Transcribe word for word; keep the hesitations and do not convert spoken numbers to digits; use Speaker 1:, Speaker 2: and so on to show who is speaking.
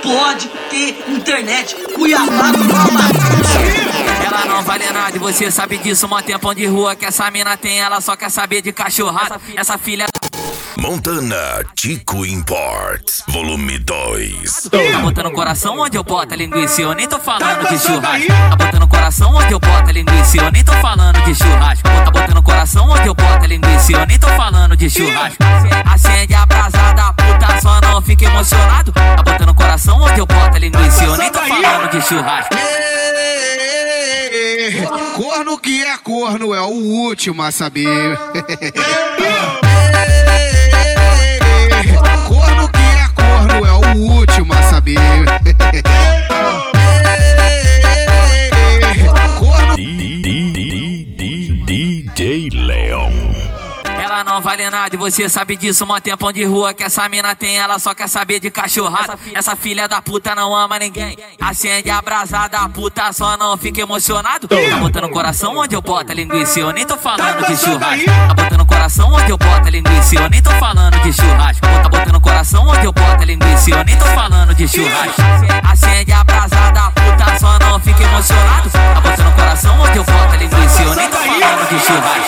Speaker 1: pode ter internet. Cuiabá do Amazonas.
Speaker 2: Ela não vale nada e você sabe disso. Mó tempão de rua que essa mina tem, ela só quer saber de cachorrada. Essa filha
Speaker 3: Montana Tico Imports, volume dois.
Speaker 2: tá botando coração onde eu boto a linguiça, eu nem tô falando de churrasco. Tá botando coração onde eu boto a linguiça, eu nem tô falando de churrasco. Tá botando coração onde eu boto a linguiça, eu nem tô falando de churrasco. Acende a brasa da puta, só não fica emocionado. Tá botando coração onde eu boto a linguiça, eu nem tô falando de churrasco.
Speaker 4: Corno que é corno é o último a saber. Corno que é corno é o último a saber. Corno
Speaker 3: D J Leon.
Speaker 2: Ela não vale nada e você sabe disso. Mó tempão de rua que essa mina tem, ela só quer saber de cachorrada. Essa filha da puta não ama ninguém. Acende a brasa da puta, só não fica emocionado. Tá botando coração onde eu boto a linguiça, eu nem tô falando de churrasco. Tá botando coração onde eu boto a linguiça, eu nem tô falando de churrasco. Tá botando coração onde eu boto a linguiça, eu nem tô falando de churrasco. Acende